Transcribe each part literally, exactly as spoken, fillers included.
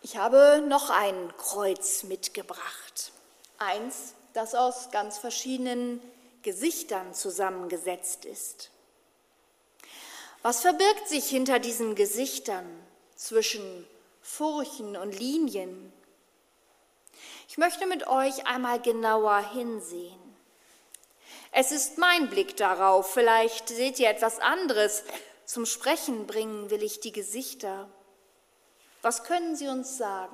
Ich habe noch ein Kreuz mitgebracht. Eins, das aus ganz verschiedenen Gesichtern zusammengesetzt ist. Was verbirgt sich hinter diesen Gesichtern zwischen Furchen und Linien? Ich möchte mit euch einmal genauer hinsehen. Es ist mein Blick darauf, vielleicht seht ihr etwas anderes. Zum Sprechen bringen will ich die Gesichter. Was können sie uns sagen?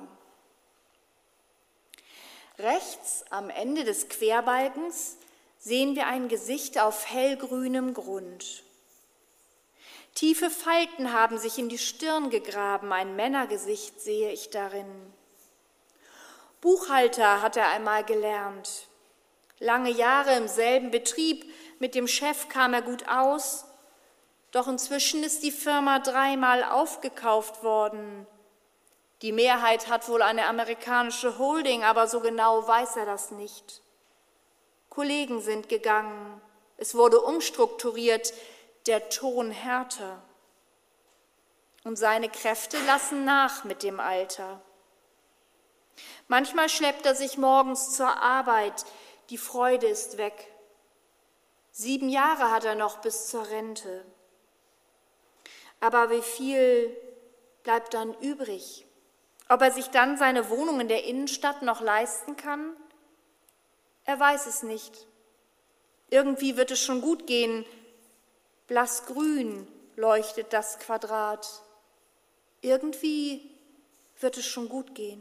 Rechts am Ende des Querbalkens sehen wir ein Gesicht auf hellgrünem Grund. Tiefe Falten haben sich in die Stirn gegraben, ein Männergesicht sehe ich darin. Buchhalter hat er einmal gelernt. Lange Jahre im selben Betrieb, mit dem Chef kam er gut aus, doch inzwischen ist die Firma dreimal aufgekauft worden. Die Mehrheit hat wohl eine amerikanische Holding, aber so genau weiß er das nicht. Kollegen sind gegangen, es wurde umstrukturiert, der Ton härter. Und seine Kräfte lassen nach mit dem Alter. Manchmal schleppt er sich morgens zur Arbeit, die Freude ist weg. Sieben Jahre hat er noch bis zur Rente. Aber wie viel bleibt dann übrig? Ob er sich dann seine Wohnung in der Innenstadt noch leisten kann? Er weiß es nicht. Irgendwie wird es schon gut gehen. Blassgrün leuchtet das Quadrat. Irgendwie wird es schon gut gehen.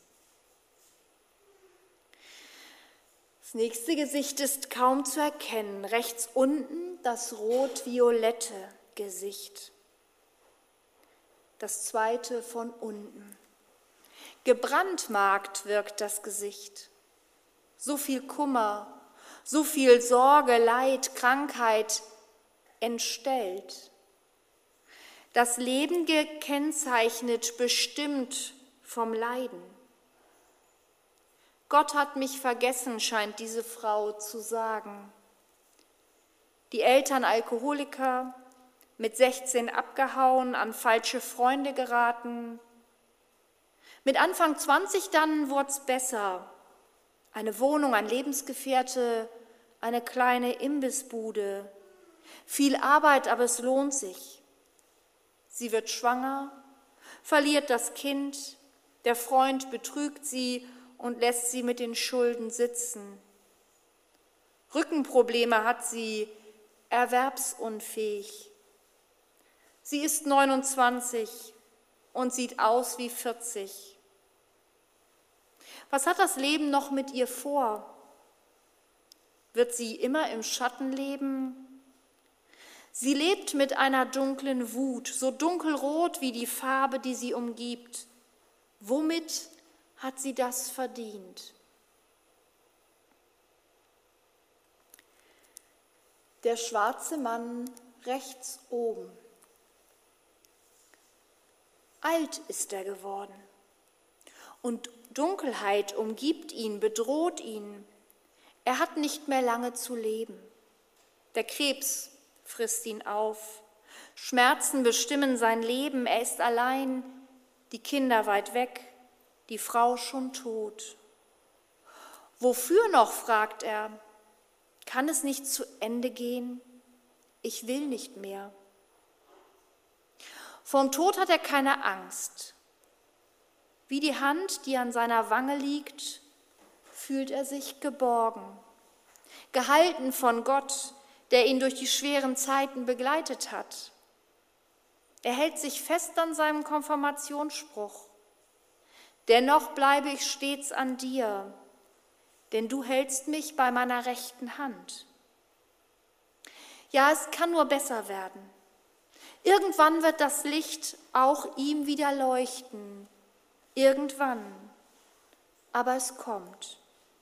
Das nächste Gesicht ist kaum zu erkennen. Rechts unten das rot-violette Gesicht. Das zweite von unten. Gebrandmarkt wirkt das Gesicht. So viel Kummer, so viel Sorge, Leid, Krankheit, entstellt. Das Leben gekennzeichnet, bestimmt vom Leiden. Gott hat mich vergessen, scheint diese Frau zu sagen. Die Eltern Alkoholiker, mit sechzehn abgehauen, an falsche Freunde geraten. Mit Anfang zwanzig dann wurde es besser. Eine Wohnung, ein Lebensgefährte, eine kleine Imbissbude. Viel Arbeit, aber es lohnt sich. Sie wird schwanger, verliert das Kind, der Freund betrügt sie und lässt sie mit den Schulden sitzen. Rückenprobleme hat sie, erwerbsunfähig. Sie ist neunundzwanzig und sieht aus wie vierzig. Was hat das Leben noch mit ihr vor? Wird sie immer im Schatten leben? Sie lebt mit einer dunklen Wut, so dunkelrot wie die Farbe, die sie umgibt. Womit hat sie das verdient? Der schwarze Mann rechts oben. Alt ist er geworden und Dunkelheit umgibt ihn, bedroht ihn. Er hat nicht mehr lange zu leben. Der Krebs frisst ihn auf. Schmerzen bestimmen sein Leben. Er ist allein, die Kinder weit weg, die Frau schon tot. Wofür noch, fragt er. Kann es nicht zu Ende gehen? Ich will nicht mehr. Vom Tod hat er keine Angst. Wie die Hand, die an seiner Wange liegt, fühlt er sich geborgen, gehalten von Gott, der ihn durch die schweren Zeiten begleitet hat. Er hält sich fest an seinem Konfirmationsspruch. Dennoch bleibe ich stets an dir, denn du hältst mich bei meiner rechten Hand. Ja, es kann nur besser werden. Irgendwann wird das Licht auch ihm wieder leuchten. Irgendwann. Aber es kommt.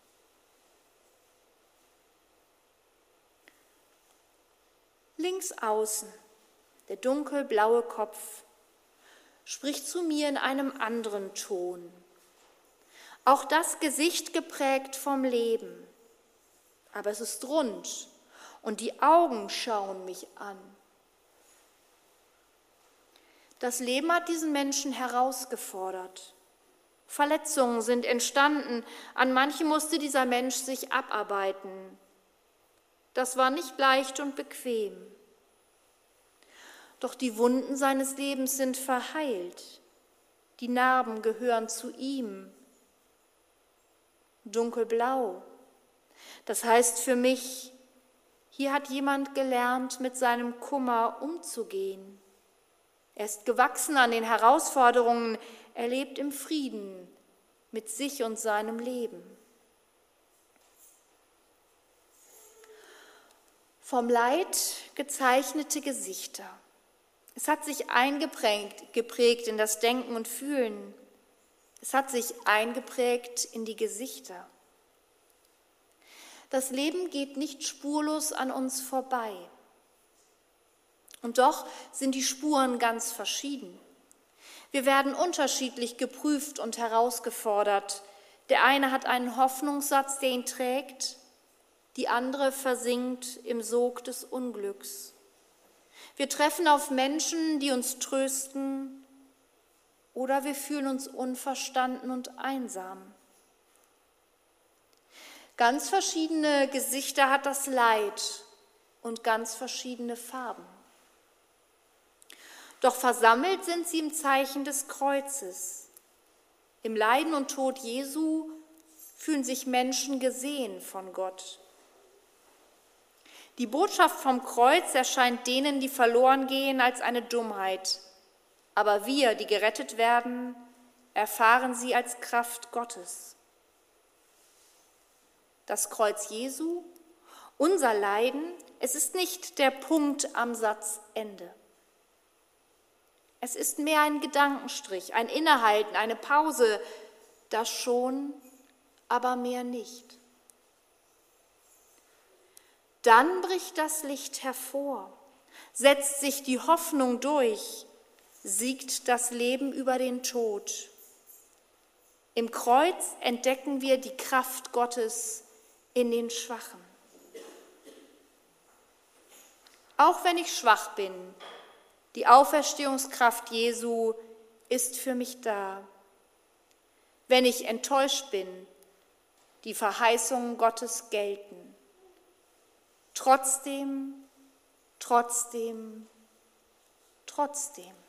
Links außen, der dunkelblaue Kopf, spricht zu mir in einem anderen Ton. Auch das Gesicht geprägt vom Leben. Aber es ist rund und die Augen schauen mich an. Das Leben hat diesen Menschen herausgefordert. Verletzungen sind entstanden, an manche musste dieser Mensch sich abarbeiten. Das war nicht leicht und bequem. Doch die Wunden seines Lebens sind verheilt. Die Narben gehören zu ihm. Dunkelblau. Das heißt für mich, hier hat jemand gelernt, mit seinem Kummer umzugehen. Er ist gewachsen an den Herausforderungen, er lebt im Frieden mit sich und seinem Leben. Vom Leid gezeichnete Gesichter. Es hat sich eingeprägt geprägt in das Denken und Fühlen. Es hat sich eingeprägt in die Gesichter. Das Leben geht nicht spurlos an uns vorbei. Und doch sind die Spuren ganz verschieden. Wir werden unterschiedlich geprüft und herausgefordert. Der eine hat einen Hoffnungssatz, der ihn trägt, die andere versinkt im Sog des Unglücks. Wir treffen auf Menschen, die uns trösten, oder wir fühlen uns unverstanden und einsam. Ganz verschiedene Gesichter hat das Leid und ganz verschiedene Farben. Doch versammelt sind sie im Zeichen des Kreuzes. Im Leiden und Tod Jesu fühlen sich Menschen gesehen von Gott. Die Botschaft vom Kreuz erscheint denen, die verloren gehen, als eine Dummheit. Aber wir, die gerettet werden, erfahren sie als Kraft Gottes. Das Kreuz Jesu, unser Leiden, es ist nicht der Punkt am Satzende. Es ist mehr ein Gedankenstrich, ein Innehalten, eine Pause, das schon, aber mehr nicht. Dann bricht das Licht hervor, setzt sich die Hoffnung durch, siegt das Leben über den Tod. Im Kreuz entdecken wir die Kraft Gottes in den Schwachen. Auch wenn ich schwach bin, die Auferstehungskraft Jesu ist für mich da. Wenn ich enttäuscht bin, die Verheißungen Gottes gelten. Trotzdem, trotzdem, trotzdem.